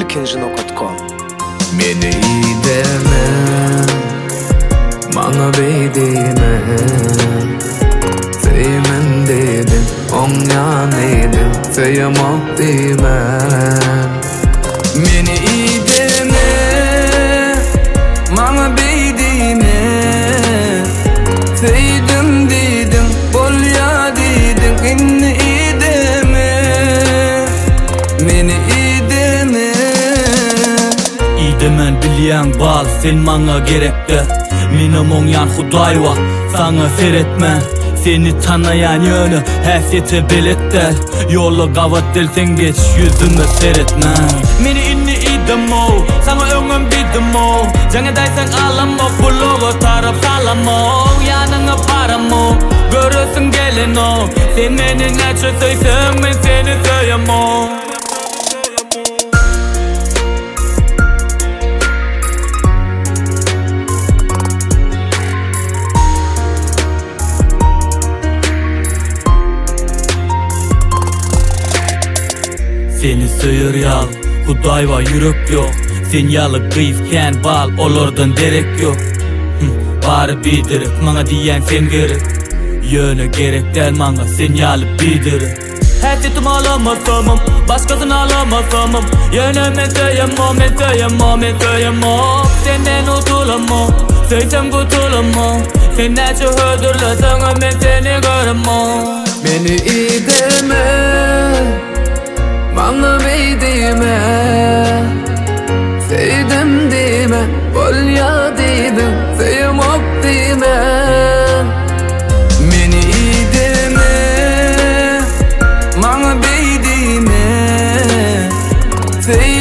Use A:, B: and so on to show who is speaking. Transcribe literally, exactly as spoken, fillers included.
A: ikinci nokta com.
B: Meni iyi deme, bana beydime. Seymen dedim, on yan edim, seyemok deymen. Meni iyi deme, bana beydime. Seydim dedim, bol ya dedim, inni iyi deme. Meni iyi deme.
C: İdemen bilyen bal sen bana gerekti. Minim onyan Hudayva sana seyretmen. Seni tanıyan yönü hasiyeti belirtler. Yolu kavat delsen geç yüzümü seyretme. Meni inni idem o, sana öngüm bidim o. Jange daysan alam o, buluğu taraf salam o. Yanına param o, görürsün gelin o. Sen beni neçe söysen ben seni söyleyem o. Seni sıyır yal, Hudayva yürek yok. Sen yalı kıyıfken bal, olurdan derek yok. Hı, bari bidirip, bana diyen sen gerek. Yönü gerekten bana sen yalı bidirip. Həsiyetim alamasam, başkasını alamasam. Yönü men söyleyemem, men söyleyemem, men söyleyemem. Senden utulamam, söylesem kurtulamam. Sen neçe öldürlesen ben seni göremem.
B: Beni iyi deme, bana beydime. Seydim deme, bol ya dedim, seyemok deme. Beni iyi deme, bana beydime. Seydim